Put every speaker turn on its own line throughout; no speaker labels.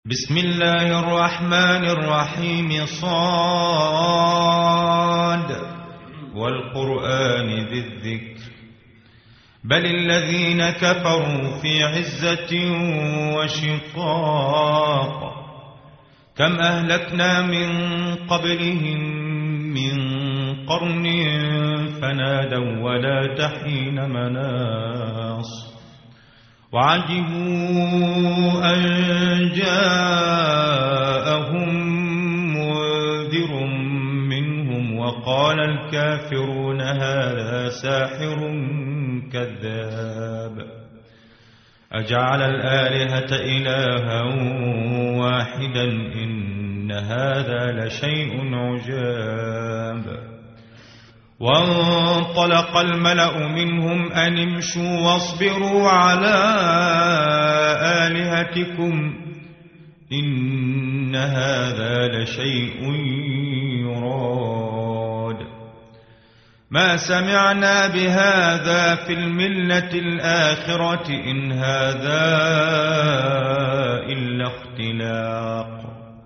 بسم الله الرحمن الرحيم صاد والقرآن ذي الذكر بل الذين كفروا في عزة وشقاق كم أهلكنا من قبلهم من قرن فنادوا ولا تحين مناص وعجبوا أن جاءهم منذر منهم وقال الكافرون هذا ساحر كذاب أجعل الآلهة إلها واحدا إن هذا لشيء عجاب وانطلق الملأ منهم أن امشوا واصبروا على آلهتكم إن هذا لشيء يراد ما سمعنا بهذا في الملة الآخرة إن هذا إلا اختلاق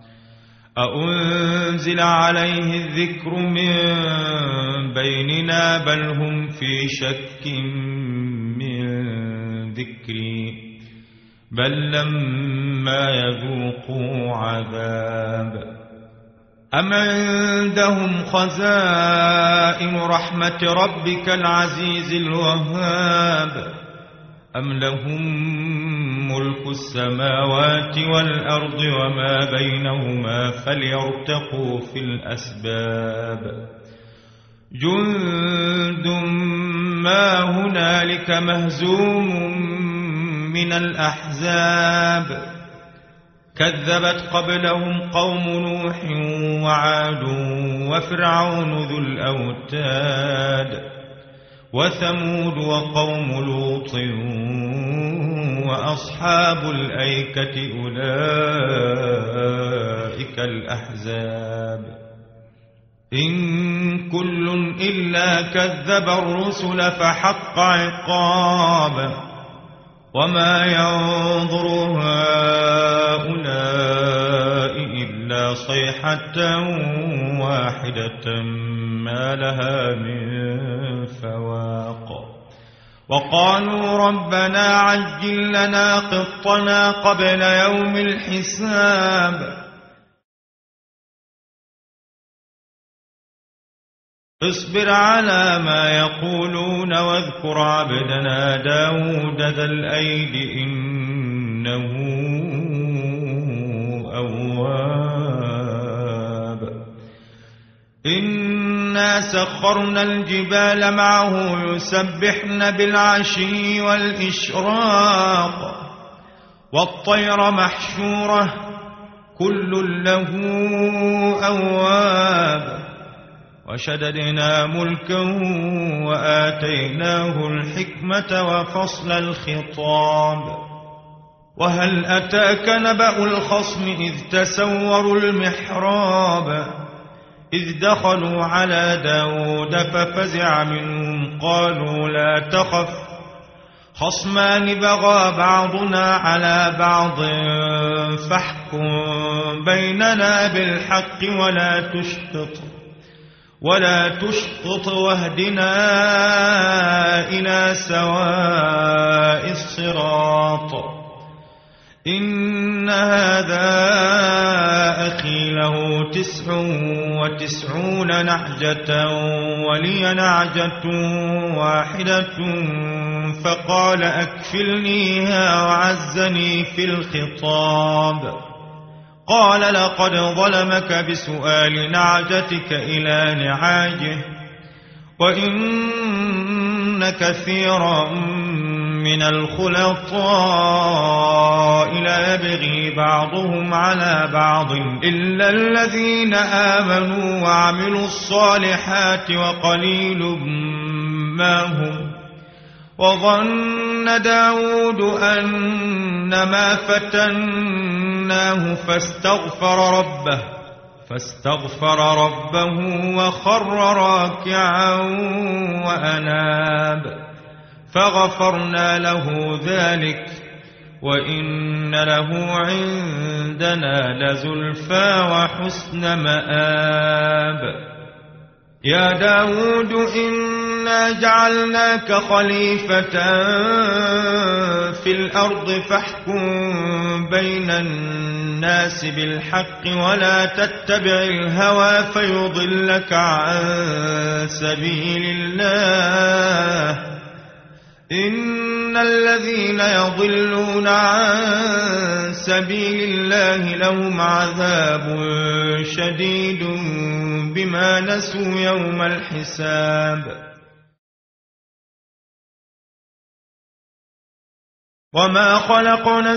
أأنزل عليه الذكر من بيننا بل هم في شك من ذكري بل لما يذوقوا عذاب أم عندهم خزائن رحمة ربك العزيز الوهاب أم لهم ملك السماوات والأرض وما بينهما فليرتقوا في الأسباب جند ما هنالك مهزوم من الأحزاب كذبت قبلهم قوم نوح وعاد وفرعون ذو الأوتاد وثمود وقوم لوط وأصحاب الأيكة أولئك الأحزاب إن كل إلا كذب الرسل فحق عقاب وما ينظر هؤلاء إلا صيحة واحدة ما لها من فواق وقالوا ربنا عجل لنا قطنا قبل يوم الحساب اصبر على ما يقولون واذكر عبدنا داود ذا الأيد إنه أواب إنا سخرنا الجبال معه يسبحن بالعشي والإشراق والطير محشورة كل له أواب وشددنا ملكا وآتيناه الحكمة وفصل الخطاب وهل أتاك نبأ الخصم إذ تسوروا المحراب إذ دخلوا على داود ففزع منهم قالوا لا تخف خصمان بغى بعضنا على بعض فاحكم بيننا بالحق ولا تشطط واهدنا إلى سواء الصراط إن هذا أخي له 99 نعجة ولي نعجة واحدة فقال أكفلنيها وعزني في الخطاب قال لقد ظلمك بسؤال نعجتك إلى نعاجه وإن كثيرا من الخلطاء لا يبغي بعضهم على بعض إلا الذين آمنوا وعملوا الصالحات وقليل ما هم وظن داود أنما فتناه فاستغفر ربه وخر راكعا وأناب فغفرنا له ذلك وإن له عندنا لزلفى وحسن مآب. يا داود إنا جعلناك خليفة في الأرض فاحكم بين الناس بالحق ولا تتبع الهوى فيضلك عن سبيل الله. إن الذين يضلون عن سبيل الله لهم عذاب شديد بما نسوا يوم الحساب. وما خلقنا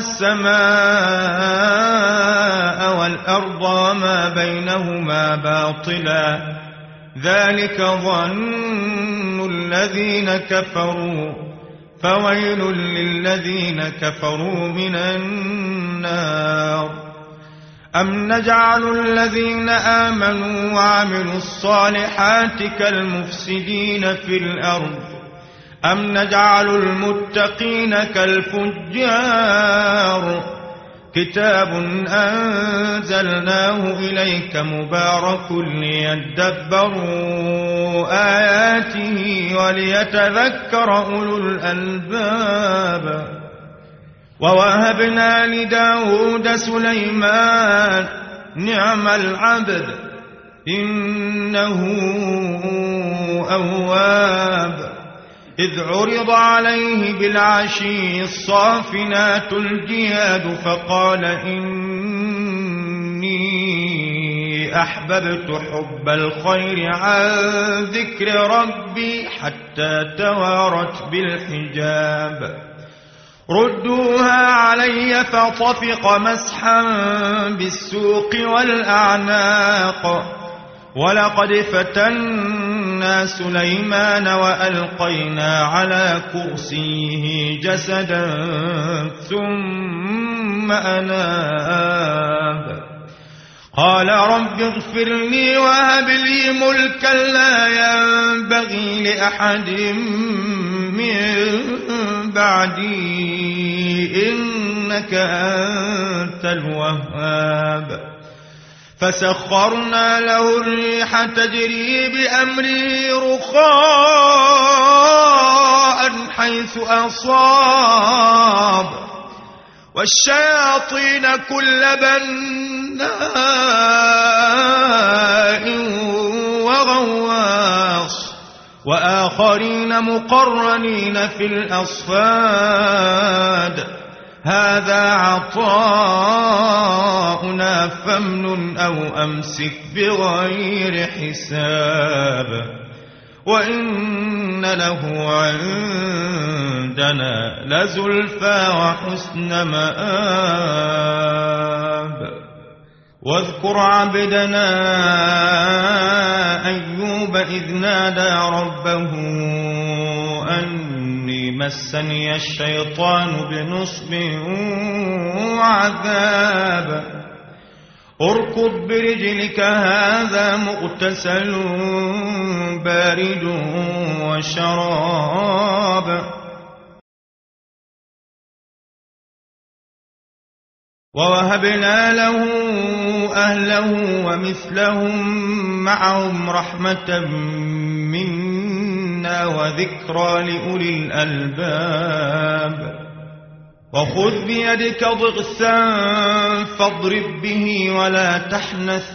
السماء والأرض وما بينهما باطلا ذلك ظن الذين كفروا فويل للذين كفروا من النار. أم نجعل الذين آمنوا وعملوا الصالحات كالمفسدين في الأرض أم نجعل المتقين كالفجار. كتاب أنزلناه إليك مبارك ليدبروا آياته وليتذكر أولو الألباب. ووهبنا لداود سليمان نعم العبد إنه أواب. إذ عرض عليه بالعشي الصافنات الجياد فقال إني أحببت حب الخير عن ذكر ربي حتى توارت بالحجاب. ردوها علي فطفق مسحا بالسوق والأعناق. ولقد فتنا سليمان وألقينا على كرسيه جسدا ثم أناب. قال رب اغفر لي وهب لي ملكا لا ينبغي لأحد من بعدي إنك أنت الوهاب. فسخرنا له الريح تجري بأمره رخاء حيث أصاب والشياطين كل بناء وغواص وآخرين مقرنين في الأصفاد. هذا عطاؤنا فامنن أو أمسك بغير حساب. وإن له عندنا لزلفى وحسن مآب. واذكر عبدنا أيوب إذ نادى ربه أني مسني الشيطان بنصب وعذاب. اركض برجلك هذا مغتسل بارد وشراب. ووهبنا له أهله ومثلهم معهم رحمة منا وذكرى لأولي الألباب. وخذ بيدك ضغثا فاضرب به ولا تحنث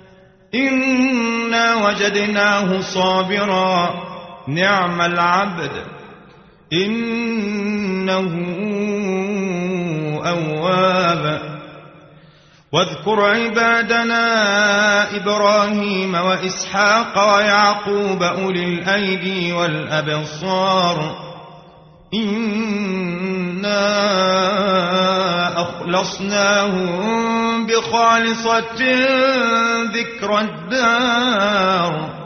إنا وجدناه صابرا نعم العبد إنه أواب. واذكر عبادنا إبراهيم وإسحاق ويعقوب أولي الأيدي والأبصار إنا أخلصناهم بخالصة ذكر الدار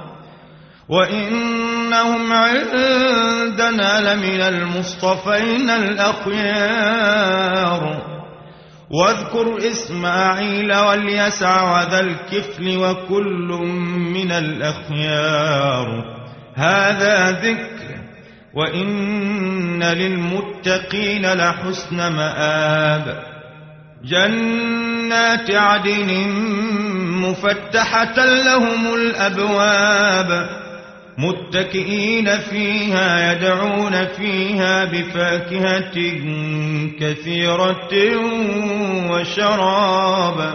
وإنهم عندنا لمن المصطفين الأخيار. واذكر إسماعيل واليسع وذا الكفل وكل من الأخيار. هذا ذكر وإن للمتقين لحسن مآب جنات عدن مفتحة لهم الأبواب متكئين فيها يدعون فيها بفاكهة كثيرة وشراب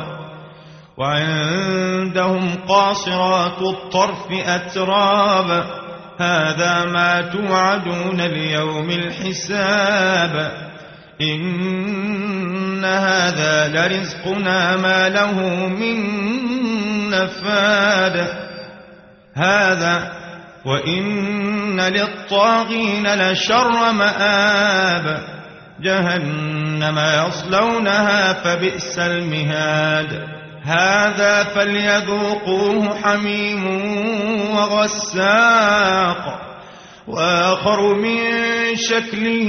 وعندهم قاصرات الطرف أتراب هذا ما توعدون ليوم الحساب إن هذا لرزقنا ما له من نفاد هذا وإن للطاغين لشر مآب جهنم يصلونها فبئس المهاد هذا فليذوقوه حميم وغساق وآخر من شكله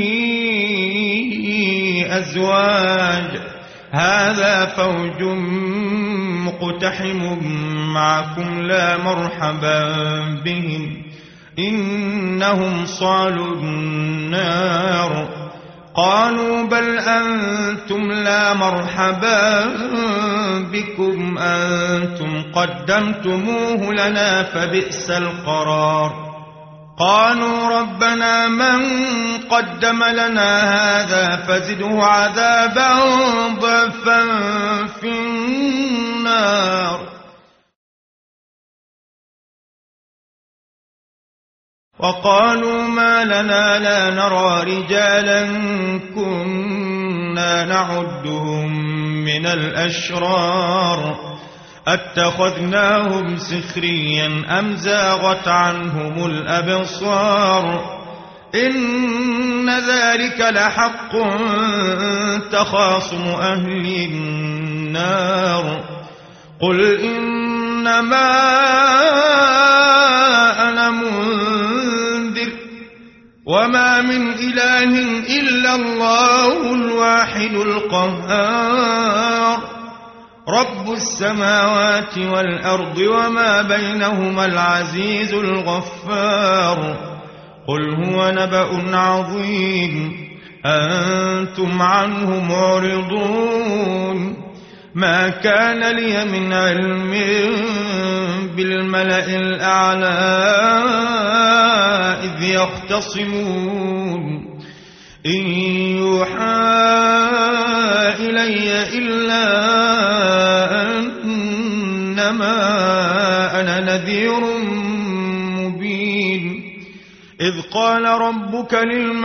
أزواج هذا فوج مقتحم معكم لا مرحبا بهم إنهم صالوا النار قالوا بل أنتم لا مرحبا بكم أنتم قدمتموه لنا فبئس القرار قالوا ربنا من قدم لنا هذا فزده عذابا ضعفا في النار وقالوا ما لنا لا نرى رجالا كنا نعدهم من الأشرار أتخذناهم سخريا أم زاغت عنهم الأبصار إن ذلك لحق تخاصم أهل النار قل إنما أنا منذر وما من إله إلا الله الواحد القهار رب السماوات والأرض وما بينهما العزيز الغفار قل هو نبأ عظيم أنتم عنه معرضون ما كان لي من علم بالملأ الأعلى إذ يختصمون إن يوحى إلي إلا أنما أنا نذير مبين إذ قال ربك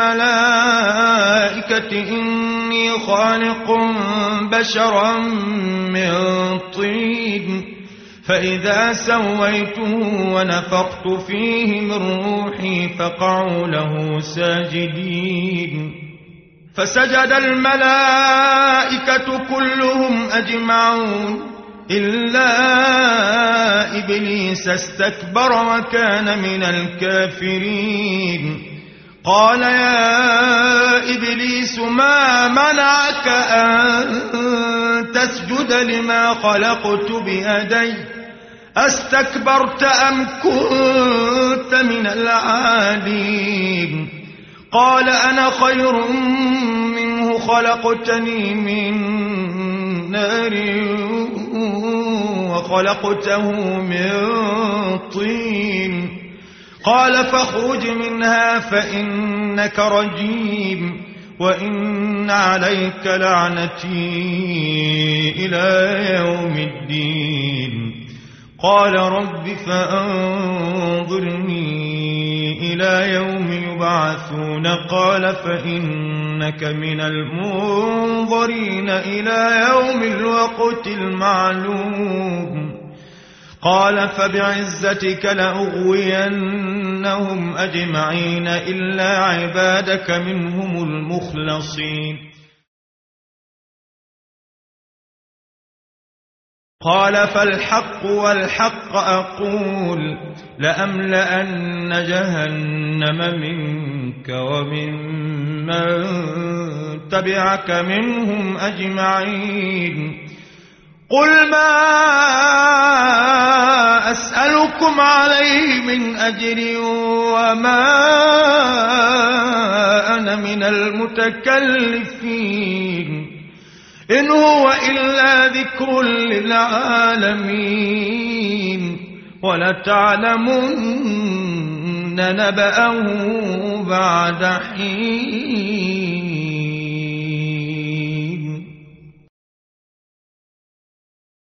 للملائكة إني خالق بشرا من طين فإذا سويته ونفخت فيه من روحي فقعوا له ساجدين فسجد الملائكة كلهم أجمعون إلا إبليس استكبر وكان من الكافرين قال يا إبليس ما منعك أن تسجد لما خلقت بيدي أستكبرت أم كنت من العالين قال أنا خير منه خلقتني من نار وخلقته من طين قال فاخرج منها فإنك رجيم وإن عليك لعنتي إلى يوم الدين قال رب فأنظرني إلى يوم يبعثون قال فإنك من المنظرين إلى يوم الوقت المعلوم قال فبعزتك لأغوينهم أجمعين إلا عبادك منهم المخلصين قال فالحق والحق أقول لأملأن جهنم منك وممن تبعك منهم أجمعين قل ما أسألكم عليه من أجر وما أنا من المتكلفين إن هو إلا ذكر للعالمين ولتعلمن نبأه بعد حين.